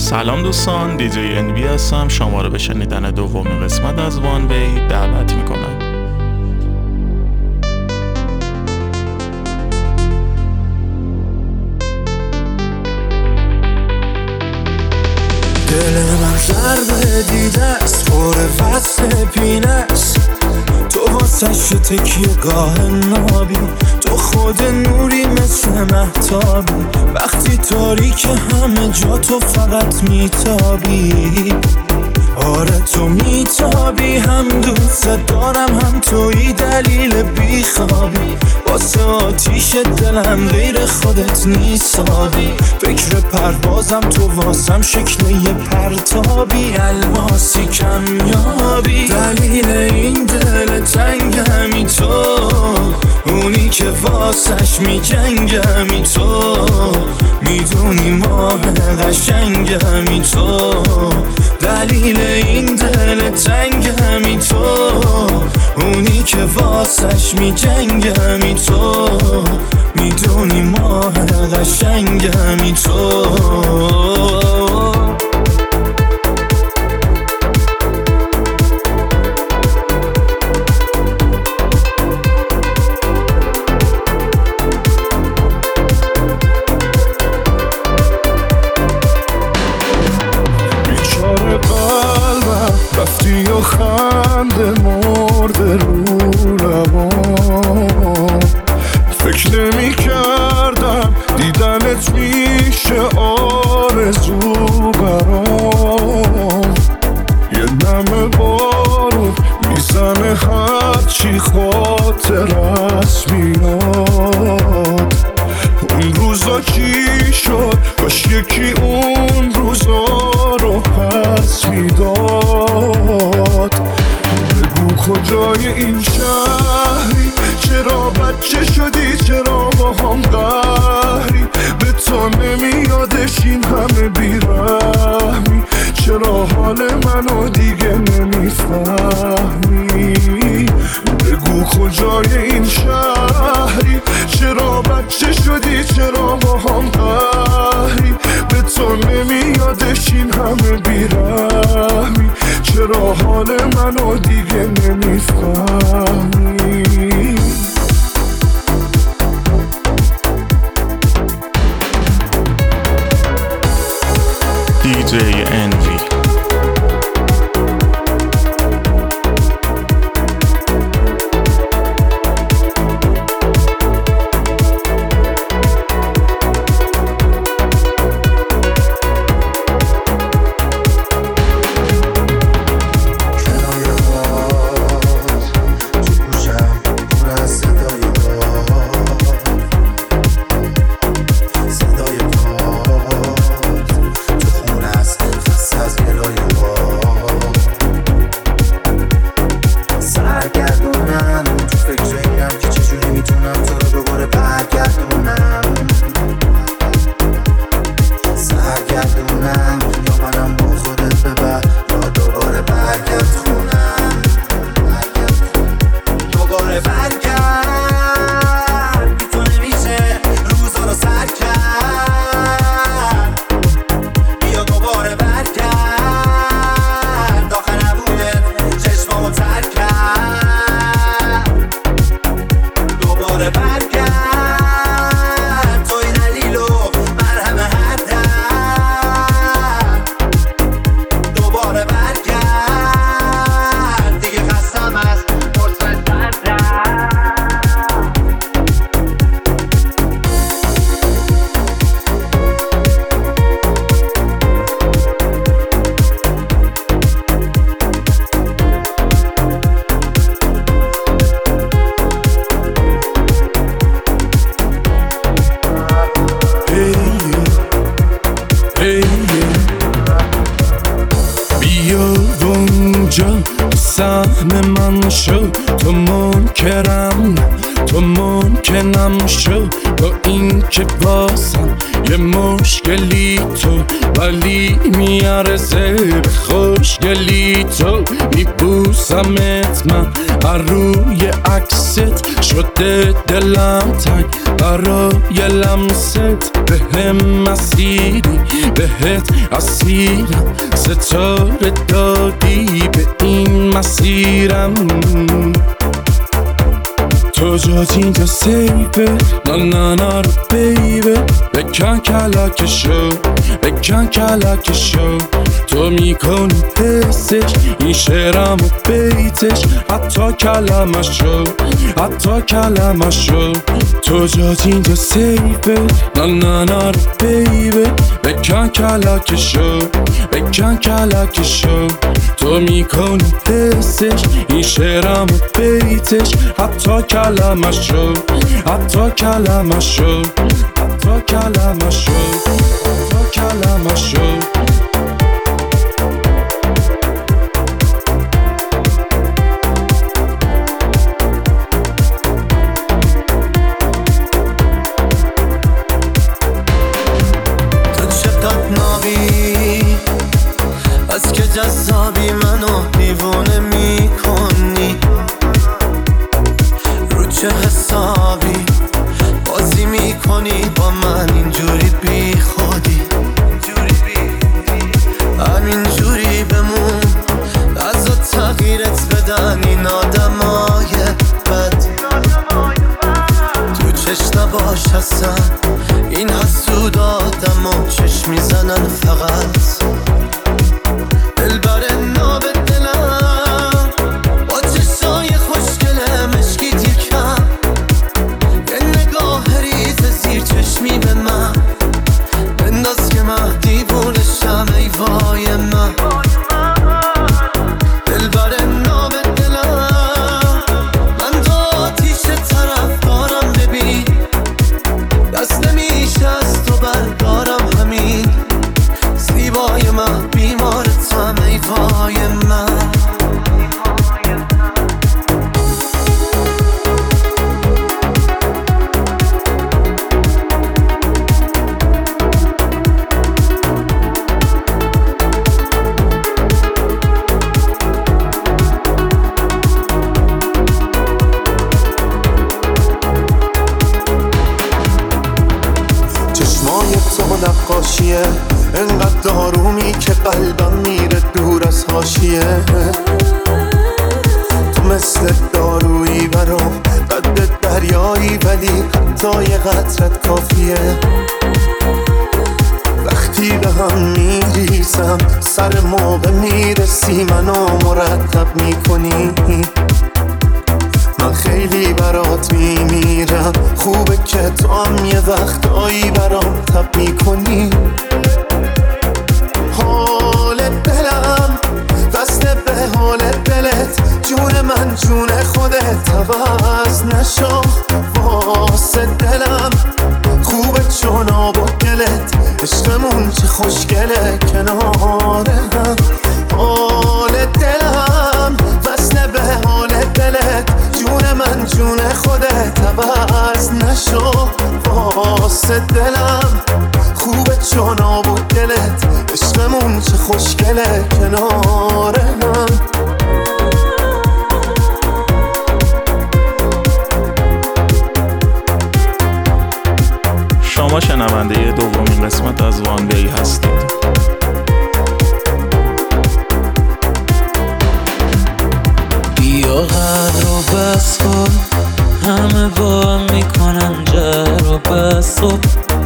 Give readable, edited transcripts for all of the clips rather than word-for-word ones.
سلام دوستان، دیجی انوی هستم. شما رو به شنیدن دومین قسمت از وان وی دعوت میکنم. دل من ضربه دیده است، خوره وصل پینه است. تو واسه تکیه گاه نابی، تو خود نوری مثل مهتابی. وقتی تاریک همه جا تو فقط میتابی. آره تو میتابی، هم دوست دارم هم توی دلیل بیخوابی. واسه آتیش دلم غیر خودت نیستابی. فکر پروازم تو واسم شکل یه پرتابی. الماسی کمیابی، دلیل این دل تنگمی تو. اونی که واسش میجنگمی تو. میدونی ماه قشنگمی تو. دلیل این دل تنگمی تو. اونی که واسش میجنگمی تو. میدونی ماه قشنگمی تو. رفتی و خنده مرده رو لبام. فکر نمی کردم دیدنت میشه آرزو برام. یه نم بارون میزنه هرچی خاطرت میاد. اون روزا چی شد؟ کاش یکی اون روزا رو پس میداد. بگو کجای این شهری؟ چرا بچه شدی؟ چرا با هم قهری؟ به تو نمیادش این همه بیرحمی؟ چرا حال منو دیگه نمیفهمی؟ بگو کجای این شهری؟ چرا بچه شدی؟ چرا با هم قهری؟ به تو نمیادش این همه بیرحمی؟ چرا حال منو دیگه نمیفهمی؟ دیجی انوی. سهم من شو، تو منکرم شو. با این که بازم یه مشکلی تو ولی میارزه به خوشگلی تو. میبوسمت من بر روی عکست، شده دلم تنگ برای لمست. بهم مسیری بهت اسیرم، ستاره دادی به این مسیرم. تو جاتی تو سیبه نه رو بیبه، بکن کلکشو بکن کلکشو. تو میکنی حسش این شعرم و بیتش، حتی کلمشو حتی کلمشو. تو جاتی تو سیبه نه رو بیبه، بکن کلکشو بکن کلکشو. تو میکنی حسش این شعرم و بیتش، حتی کلمشو حتی کلمشو حتی کلمشو حتی کلمشو. تو چقدر نابی از که جذابی، منو دیوونه میکنی. رو چه حسابی بازی میکنی با من اینجوری بی خودی؟ همینجوری بمون، از تغییرت بدن این آدمای بد. تو چشم نباش اصلا، این حسود آدم و چشم میزنن فقط. دلبر ناب دلم با چشای خوشگله مشکی تیکم، یه نگاه ریز زیر چشمی به من بنداز که من دیوونشم. ای وای من دلبر ناب دلم، من تو آتیش طرف دارم. ببین دست نمیشه از تو بردارم، همین زیبای من بیمارتم. ای وای من چشمای تو نقاشیه، انقدر آرومی که قلبم میره دور از حاشیه. تو مثل دارویی برام، قد دریایی ولی حتی یه قطرت کافیه. وقتی به هم میریزم سر موقع میرسی، منو مرتب میکنی. من خیلی برات میمیرم، خوبه که تو هم یه وقتایی برام تب میکنی. حال دلم وصله به حال دلت، جون من جون خودت عوض نشو واسه دلم. خوبه چون آب و گلت، عشقمون چه خوشگله کنار هم. حال دلم وصله به حال دلت، جون من جون خودت عوض نشو واسه دلم. خوبه چون آب و گلت، عشقمون چه خوشگله کنار هم. شما شنونده دومین قسمت از وان وی هستید. بیا قدر و بس کن، همه با هم میکنن جر و بس کن.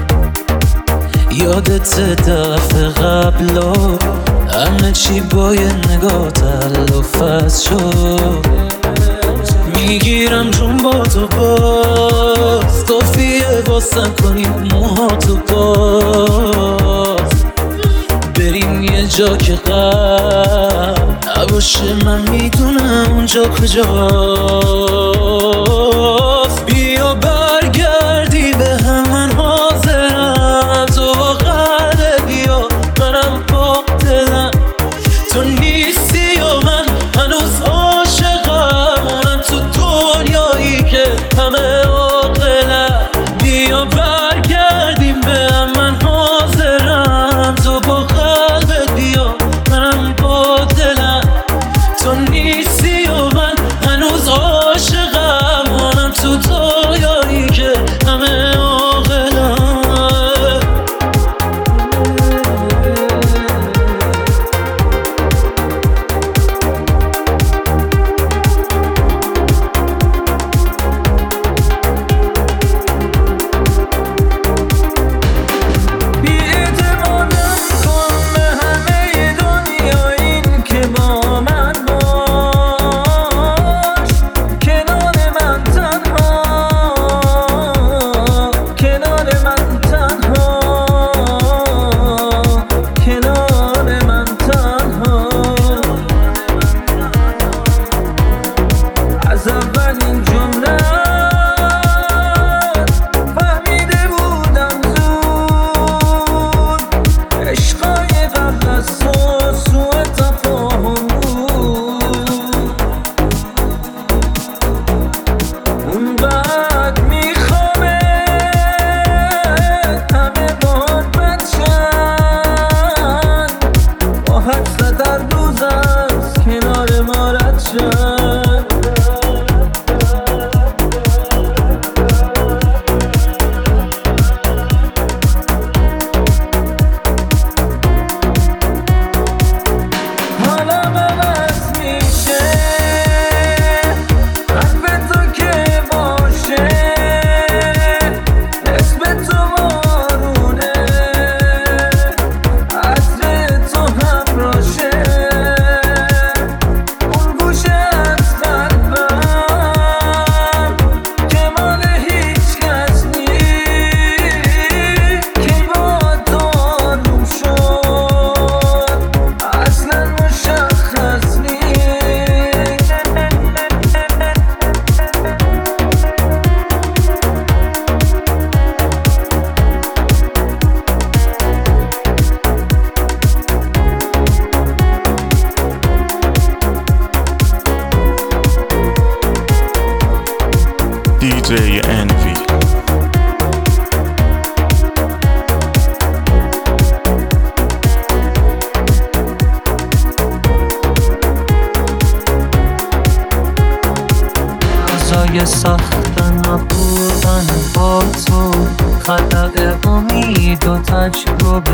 یادت دفعه قبلا همه چی با یه نگاه تلافظ شد. میگیرم جون با تو باز، کافیه واسه کنیم موهاتو باز. بریم یه جا که غم نباشه، من میدونم اونجا کجاست. بیا برگردی به هم، من حاضرم. تو قدر بیا منم با دلم، تو نیستی و من هنوز عاشقم. اونم تو دنیایی که همه عاقلم. بیا برگردیم به هم، من حاضرم. تو با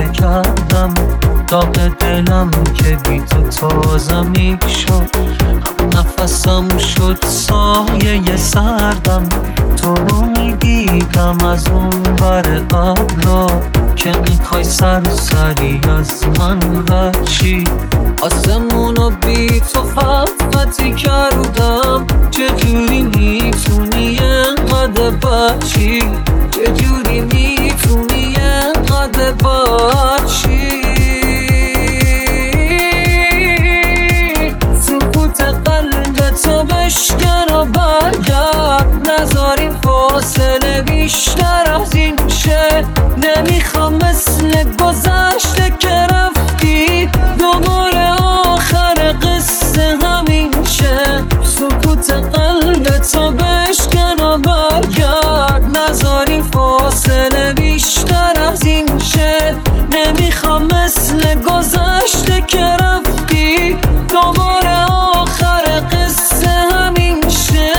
کردم داغ دلم که بی تو تازه میشد نفسم شد سایه سردم تو رو میدیدم از اون بر ابرا که میخوای سری از من بچی آسمونو بی تو خطی کردم چجوری میتونی انقدر بچی چجوری میتونی انقدر بچی سکوت قلب تو بشکن و برگرد نذاری فاصله بیشتر از این شه نمیخوام مثل گذشته که رفتی دوباره آخر قصه همین شه سکوت قلب تو بشکن و برگرد نذاری فاصله بیشتر از این شه نمیخوام مثل گذشته که رفتی دوباره آخر قصه همین شه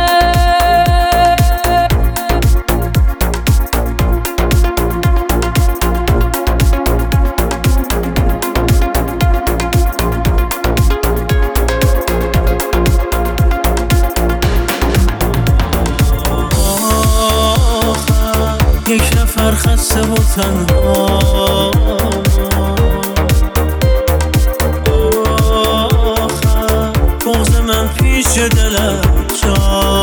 یک نفر خسته و تنها بغض من پیش دلت جا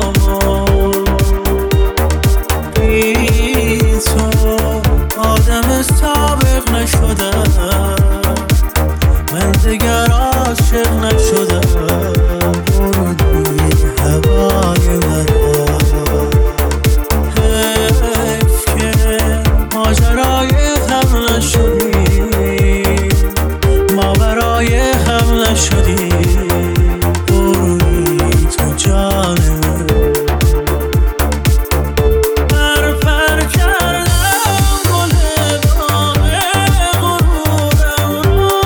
بی تو آدم سابق نشدم من دگر عاشق نشدم بردی هوای مرا ماجرای هم نشدی ما برای هم نشدی بروی تو جان من پر کردم گل باغ غرورم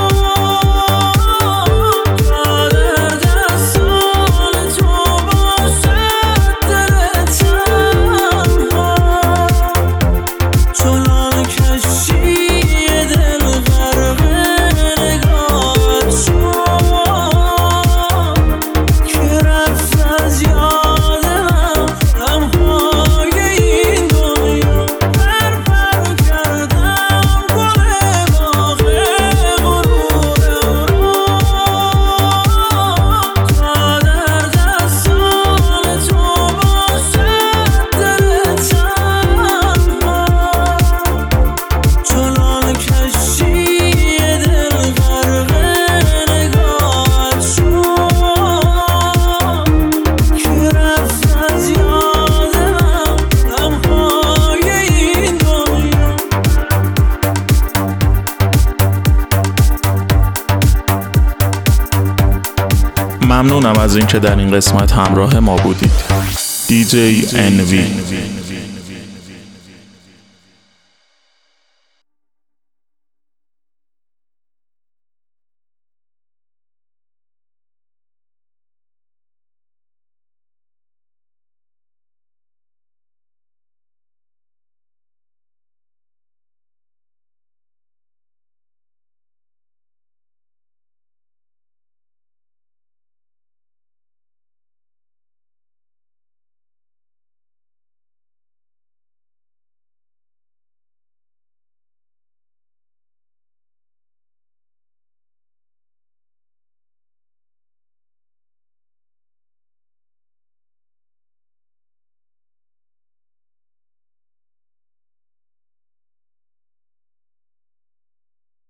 تا در دستان تو باشد دل تنها چنان کشتی دل غرق نگاهت شد که رفت از یاد من لمحه‌های این دنیا پر کردم گل باغ غرورم تا در دستان تو باشد دل تنها چنان کشتی دل غرق نگاهت شد که رفت از یاد من لمحه‌های این دنیا ممنونم از اینکه در این قسمت همراه ما بودید. DJ NV